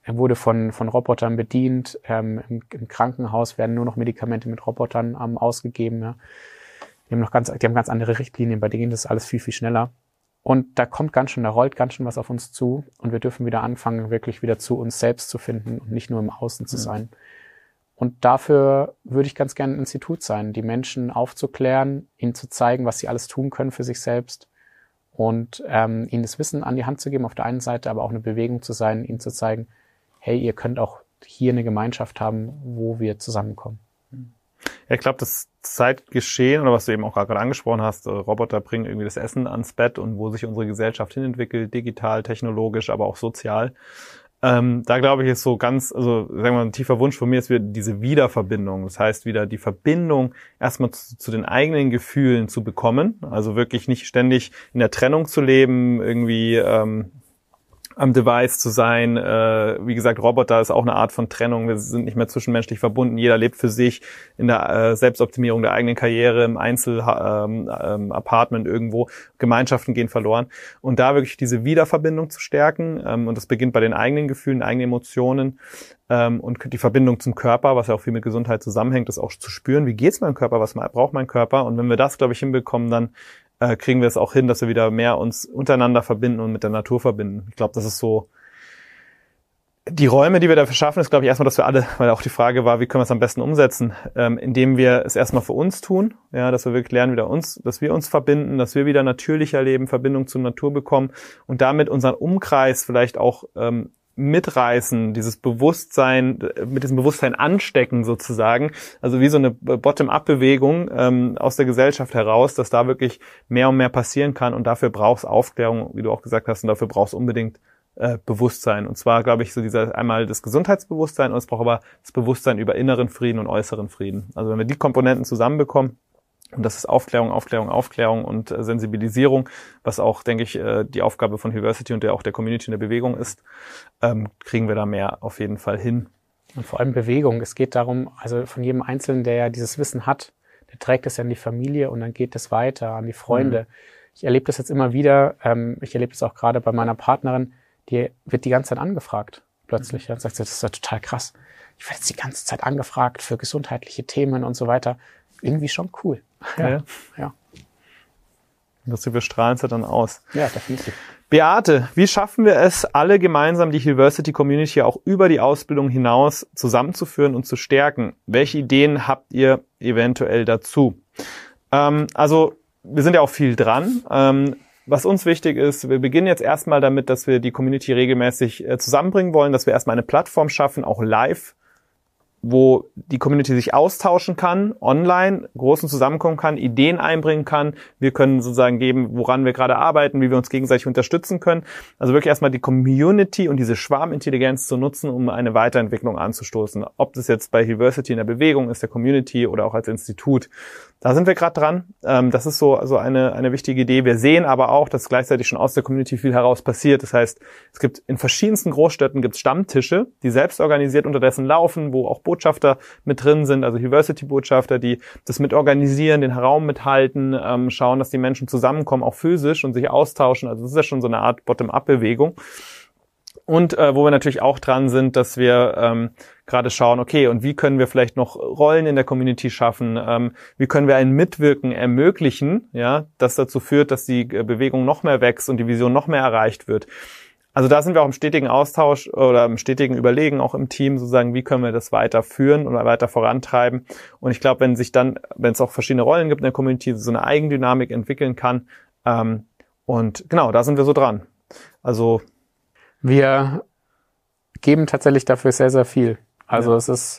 A: er wurde von von Robotern bedient. Ähm, im, Im Krankenhaus werden nur noch Medikamente mit Robotern ähm, ausgegeben. Ja. Die haben noch ganz, die haben ganz andere Richtlinien, bei denen ist alles viel, viel schneller. Und da kommt ganz schön, da rollt ganz schön was auf uns zu und wir dürfen wieder anfangen, wirklich wieder zu uns selbst zu finden und nicht nur im Außen zu sein. Mhm. Und dafür würde ich ganz gerne ein Institut sein, die Menschen aufzuklären, ihnen zu zeigen, was sie alles tun können für sich selbst und ähm, ihnen das Wissen an die Hand zu geben auf der einen Seite, aber auch eine Bewegung zu sein, ihnen zu zeigen, hey, ihr könnt auch hier eine Gemeinschaft haben, wo wir zusammenkommen.
B: Ja, ich glaube, das Zeitgeschehen, oder was du eben auch gerade angesprochen hast, Roboter bringen irgendwie das Essen ans Bett und wo sich unsere Gesellschaft hinentwickelt, digital, technologisch, aber auch sozial. Ähm, da glaube ich, ist so ganz, also sagen wir mal, ein tiefer Wunsch von mir ist wieder diese Wiederverbindung. Das heißt, wieder die Verbindung erstmal zu, zu den eigenen Gefühlen zu bekommen. Also wirklich nicht ständig in der Trennung zu leben, irgendwie ähm, am Device zu sein. Äh, wie gesagt, Roboter ist auch eine Art von Trennung. Wir sind nicht mehr zwischenmenschlich verbunden. Jeder lebt für sich in der äh, Selbstoptimierung der eigenen Karriere, im Einzel-Apartment ähm, ähm, irgendwo. Gemeinschaften gehen verloren. Und da wirklich diese Wiederverbindung zu stärken. Ähm, und das beginnt bei den eigenen Gefühlen, eigenen Emotionen. Ähm, und die Verbindung zum Körper, was ja auch viel mit Gesundheit zusammenhängt, ist auch zu spüren, wie geht's meinem Körper, was braucht mein Körper. Und wenn wir das, glaube ich, hinbekommen, dann Äh, kriegen wir es auch hin, dass wir wieder mehr uns untereinander verbinden und mit der Natur verbinden. Ich glaube, das ist so, die Räume, die wir dafür schaffen, ist, glaube ich, erstmal, dass wir alle, weil auch die Frage war, wie können wir es am besten umsetzen, ähm, indem wir es erstmal für uns tun, ja, dass wir wirklich lernen, wieder uns, dass wir uns verbinden, dass wir wieder natürlicher leben, Verbindung zur Natur bekommen und damit unseren Umkreis vielleicht auch ähm, mitreißen, dieses Bewusstsein, mit diesem Bewusstsein anstecken sozusagen, also wie so eine Bottom-up-Bewegung ähm, aus der Gesellschaft heraus, dass da wirklich mehr und mehr passieren kann und dafür brauchst du Aufklärung, wie du auch gesagt hast, und dafür brauchst du unbedingt äh, Bewusstsein. Und zwar, glaube ich, so dieser einmal das Gesundheitsbewusstsein und es braucht aber das Bewusstsein über inneren Frieden und äußeren Frieden. Also wenn wir die Komponenten zusammenbekommen, und das ist Aufklärung, Aufklärung, Aufklärung und äh, Sensibilisierung, was auch, denke ich, äh, die Aufgabe von Hillversity und der auch der Community in der Bewegung ist, ähm, kriegen wir da mehr auf jeden Fall hin.
A: Und vor allem Bewegung. Es geht darum, also von jedem Einzelnen, der ja dieses Wissen hat, der trägt es ja in die Familie und dann geht es weiter an die Freunde. Mhm. Ich erlebe das jetzt immer wieder, ähm, ich erlebe das auch gerade bei meiner Partnerin, die wird die ganze Zeit angefragt plötzlich. Mhm. Dann sagt sie, das ist ja total krass. Ich werde jetzt die ganze Zeit angefragt für gesundheitliche Themen und so weiter. Irgendwie schon cool.
B: Ja, ja. ja. Das wir strahlen es ja dann aus.
A: Ja, definitiv.
B: Beate, wie schaffen wir es, alle gemeinsam die Hillversity Community auch über die Ausbildung hinaus zusammenzuführen und zu stärken? Welche Ideen habt ihr eventuell dazu? Ähm, also, wir sind ja auch viel dran. Ähm, was uns wichtig ist, wir beginnen jetzt erstmal damit, dass wir die Community regelmäßig äh, zusammenbringen wollen, dass wir erstmal eine Plattform schaffen, auch live, wo die Community sich austauschen kann, online, großen zusammenkommen kann, Ideen einbringen kann. Wir können sozusagen geben, woran wir gerade arbeiten, wie wir uns gegenseitig unterstützen können. Also wirklich erstmal die Community und diese Schwarmintelligenz zu nutzen, um eine Weiterentwicklung anzustoßen. Ob das jetzt bei Hillversity in der Bewegung ist, der Community oder auch als Institut. Da sind wir gerade dran. Das ist so also eine eine wichtige Idee. Wir sehen aber auch, dass gleichzeitig schon aus der Community viel heraus passiert. Das heißt, es gibt in verschiedensten Großstädten gibt's Stammtische, die selbst organisiert unterdessen laufen, wo auch Botschafter mit drin sind, also Hillversity-Botschafter, die das mit organisieren, den Raum mithalten, ähm, schauen, dass die Menschen zusammenkommen, auch physisch und sich austauschen. Also das ist ja schon so eine Art Bottom-up-Bewegung. Und äh, wo wir natürlich auch dran sind, dass wir ähm, gerade schauen, okay, und wie können wir vielleicht noch Rollen in der Community schaffen? Ähm, wie können wir ein Mitwirken ermöglichen, ja, das dazu führt, dass die Bewegung noch mehr wächst und die Vision noch mehr erreicht wird? Also da sind wir auch im stetigen Austausch oder im stetigen Überlegen auch im Team, sozusagen, wie können wir das weiterführen oder weiter vorantreiben? Und ich glaube, wenn sich dann, wenn es auch verschiedene Rollen gibt in der Community, so eine Eigendynamik entwickeln kann. Ähm, und genau, da sind wir so dran. Also
A: wir geben tatsächlich dafür sehr, sehr viel. Also ja. es ist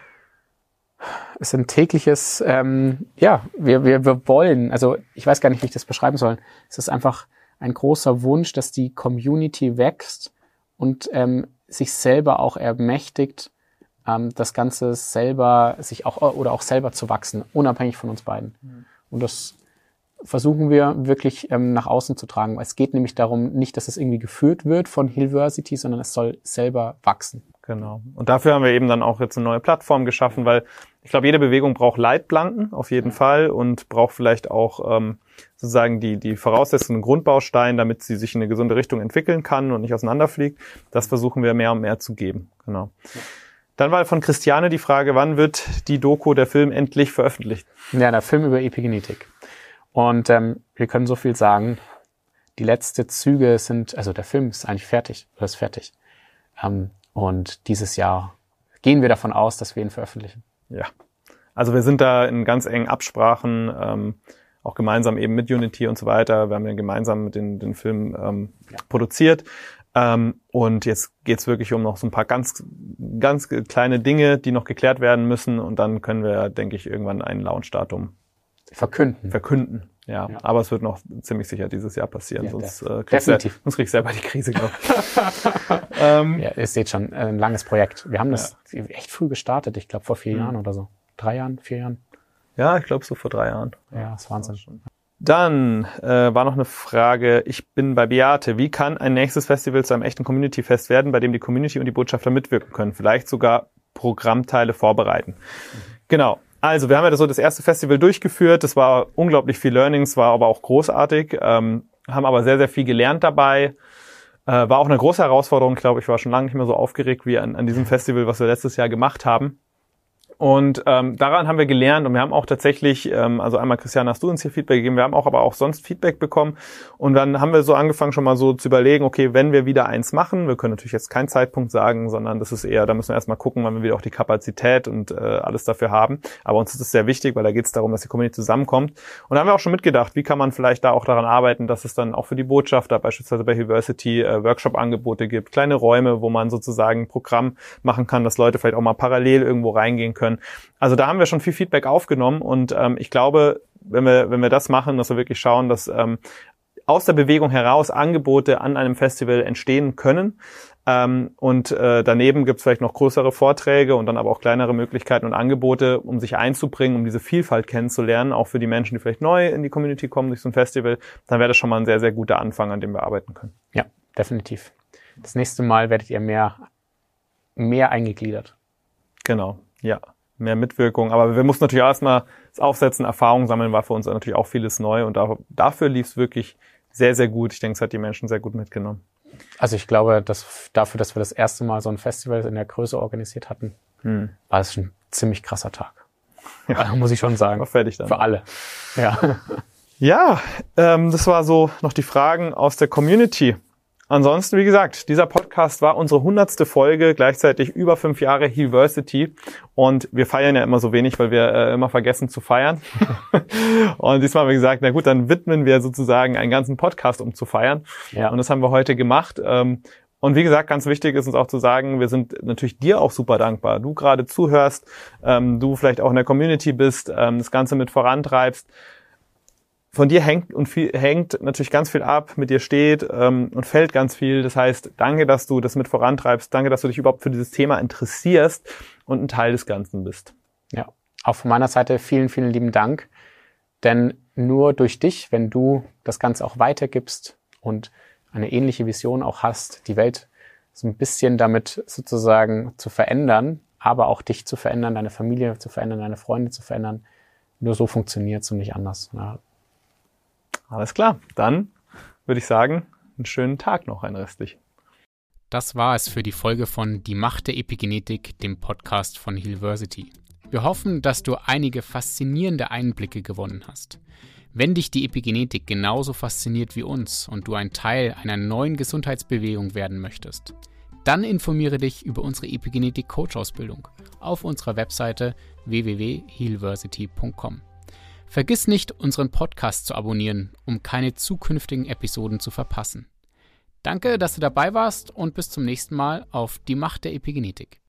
A: es ist ein tägliches, ähm, ja, wir, wir, wir wollen, also ich weiß gar nicht, wie ich das beschreiben soll. Es ist einfach ein großer Wunsch, dass die Community wächst und ähm, sich selber auch ermächtigt, ähm, das Ganze selber sich auch oder auch selber zu wachsen, unabhängig von uns beiden. Mhm. Und das versuchen wir wirklich ähm, nach außen zu tragen. Es geht nämlich darum, nicht, dass es irgendwie geführt wird von Hillversity, sondern es soll selber wachsen.
B: Genau. Und dafür haben wir eben dann auch jetzt eine neue Plattform geschaffen, weil ich glaube, jede Bewegung braucht Leitplanken auf jeden Fall und braucht vielleicht auch ähm, sozusagen die die voraussetzenden Grundbausteine, damit sie sich in eine gesunde Richtung entwickeln kann und nicht auseinanderfliegt. Das versuchen wir mehr und mehr zu geben. Genau. Dann war von Christiane die Frage, wann wird die Doku, der Film, endlich veröffentlicht?
A: Ja, der Film über Epigenetik. Und ähm, wir können so viel sagen. Die letzten Züge sind, also der Film ist eigentlich fertig, oder ist fertig. Ähm, und dieses Jahr gehen wir davon aus, dass wir ihn veröffentlichen.
B: Ja, also wir sind da in ganz engen Absprachen, ähm, auch gemeinsam eben mit Unity und so weiter. Wir haben ja gemeinsam mit den, den Film ähm, ja. produziert. Ähm, und jetzt geht's wirklich um noch so ein paar ganz, ganz kleine Dinge, die noch geklärt werden müssen. Und dann können wir, denke ich, irgendwann ein Launchdatum
A: verkünden.
B: Verkünden. Ja, ja, aber es wird noch ziemlich sicher dieses Jahr passieren, ja, sonst, äh, krieg
A: definitiv.
B: Ich, sonst krieg ich selber die Krise, glaube ich. ähm,
A: ja, ihr seht schon, ein langes Projekt. Wir haben das ja. echt früh gestartet, ich glaube vor vier mhm. Jahren oder so. Drei Jahren, vier Jahren?
B: Ja, ich glaube so vor drei Jahren.
A: Ja, das ist Wahnsinn.
B: Dann äh, war noch eine Frage, ich bin bei Beate. Wie kann ein nächstes Festival zu einem echten Community-Fest werden, bei dem die Community und die Botschafter mitwirken können? Vielleicht sogar Programmteile vorbereiten. Mhm. Genau. Also, wir haben ja so das erste Festival durchgeführt. Das war unglaublich viel Learnings, war aber auch großartig. Ähm, haben aber sehr, sehr viel gelernt dabei. Äh, war auch eine große Herausforderung. Ich glaube, ich war schon lange nicht mehr so aufgeregt wie an, an diesem Festival, was wir letztes Jahr gemacht haben. Und ähm, daran haben wir gelernt und wir haben auch tatsächlich, ähm, also einmal Christiane, hast du uns hier Feedback gegeben, wir haben auch aber auch sonst Feedback bekommen und dann haben wir so angefangen schon mal so zu überlegen, okay, wenn wir wieder eins machen, wir können natürlich jetzt keinen Zeitpunkt sagen, sondern das ist eher, da müssen wir erstmal gucken, wann wir wieder auch die Kapazität und äh, alles dafür haben, aber uns ist es sehr wichtig, weil da geht es darum, dass die Community zusammenkommt und da haben wir auch schon mitgedacht, wie kann man vielleicht da auch daran arbeiten, dass es dann auch für die Botschafter, beispielsweise bei Hillversity, äh, Workshop-Angebote gibt, kleine Räume, wo man sozusagen ein Programm machen kann, dass Leute vielleicht auch mal parallel irgendwo reingehen können. Also da haben wir schon viel Feedback aufgenommen und ähm, ich glaube, wenn wir wenn wir das machen, dass wir wirklich schauen, dass ähm, aus der Bewegung heraus Angebote an einem Festival entstehen können ähm, und äh, daneben gibt es vielleicht noch größere Vorträge und dann aber auch kleinere Möglichkeiten und Angebote, um sich einzubringen, um diese Vielfalt kennenzulernen, auch für die Menschen, die vielleicht neu in die Community kommen durch so ein Festival, dann wäre das schon mal ein sehr, sehr guter Anfang, an dem wir arbeiten können.
A: Ja, definitiv. Das nächste Mal werdet ihr mehr mehr eingegliedert.
B: Genau, ja. Mehr Mitwirkung, aber wir mussten natürlich erstmal das Aufsetzen, Erfahrung sammeln, war für uns natürlich auch vieles neu und da, dafür lief es wirklich sehr, sehr gut. Ich denke, es hat die Menschen sehr gut mitgenommen.
A: Also ich glaube, dass dafür, dass wir das erste Mal so ein Festival in der Größe organisiert hatten, hm. war es ein ziemlich krasser Tag. Ja, also, muss ich schon sagen.
B: War fertig dann.
A: Für alle. Ja,
B: ja ähm, das war so noch die Fragen aus der Community. Ansonsten, wie gesagt, dieser Podcast war unsere hundertste Folge, gleichzeitig über fünf Jahre Hillversity und wir feiern ja immer so wenig, weil wir äh, immer vergessen zu feiern. Und diesmal haben wir gesagt, na gut, dann widmen wir sozusagen einen ganzen Podcast, um zu feiern. Ja. Und das haben wir heute gemacht. Ähm, und wie gesagt, ganz wichtig ist uns auch zu sagen, wir sind natürlich dir auch super dankbar. Du gerade zuhörst, ähm, du vielleicht auch in der Community bist, ähm, das Ganze mit vorantreibst. Von dir hängt und viel, hängt natürlich ganz viel ab, mit dir steht ähm, und fällt ganz viel. Das heißt, danke, dass du das mit vorantreibst. Danke, dass du dich überhaupt für dieses Thema interessierst und ein Teil des Ganzen bist.
A: Ja, auch von meiner Seite vielen, vielen lieben Dank. Denn nur durch dich, wenn du das Ganze auch weitergibst und eine ähnliche Vision auch hast, die Welt so ein bisschen damit sozusagen zu verändern, aber auch dich zu verändern, deine Familie zu verändern, deine Freunde zu verändern, nur so funktioniert es und nicht anders. Ja.
B: Alles klar, dann würde ich sagen, einen schönen Tag noch, ein restlich.
A: Das war es für die Folge von Die Macht der Epigenetik, dem Podcast von Hillversity. Wir hoffen, dass du einige faszinierende Einblicke gewonnen hast. Wenn dich die Epigenetik genauso fasziniert wie uns und du ein Teil einer neuen Gesundheitsbewegung werden möchtest, dann informiere dich über unsere Epigenetik-Coach-Ausbildung auf unserer Webseite w w w punkt hillversity punkt com. Vergiss nicht, unseren Podcast zu abonnieren, um keine zukünftigen Episoden zu verpassen. Danke, dass du dabei warst und bis zum nächsten Mal auf Die Macht der Epigenetik.